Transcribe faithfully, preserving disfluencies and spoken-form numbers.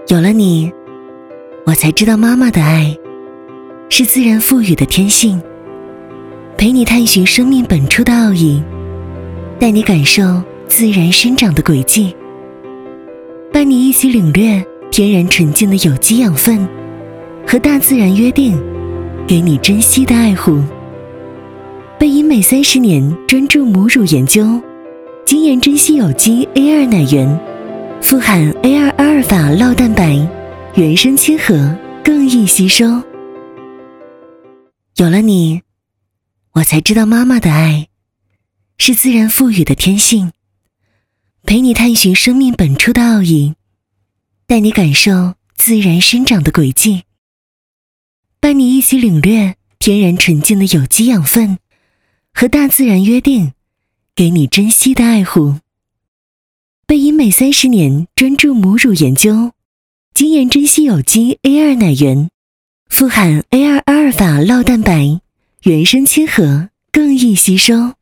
有了你，我才知道妈妈的爱是自然赋予的天性，陪你探寻生命本初的奥义，带你感受自然生长的轨迹，伴你一起领略天然纯净的有机养分，和大自然约定给你珍惜的爱护。被英美三十年专注母乳研究，精研珍稀有机 A 二 奶源，富含 A 二 阿尔法酪蛋白，原生亲和，更易吸收。有了你，我才知道妈妈的爱是自然赋予的天性，陪你探寻生命本初的奥义，带你感受自然生长的轨迹，伴你一起领略天然纯净的有机养分，和大自然约定给你珍惜的爱护。被英美三十年专注母乳研究，精研珍稀有机 A 二 奶源，富含 A 二 阿尔法酪蛋白，原生亲和，更易吸收。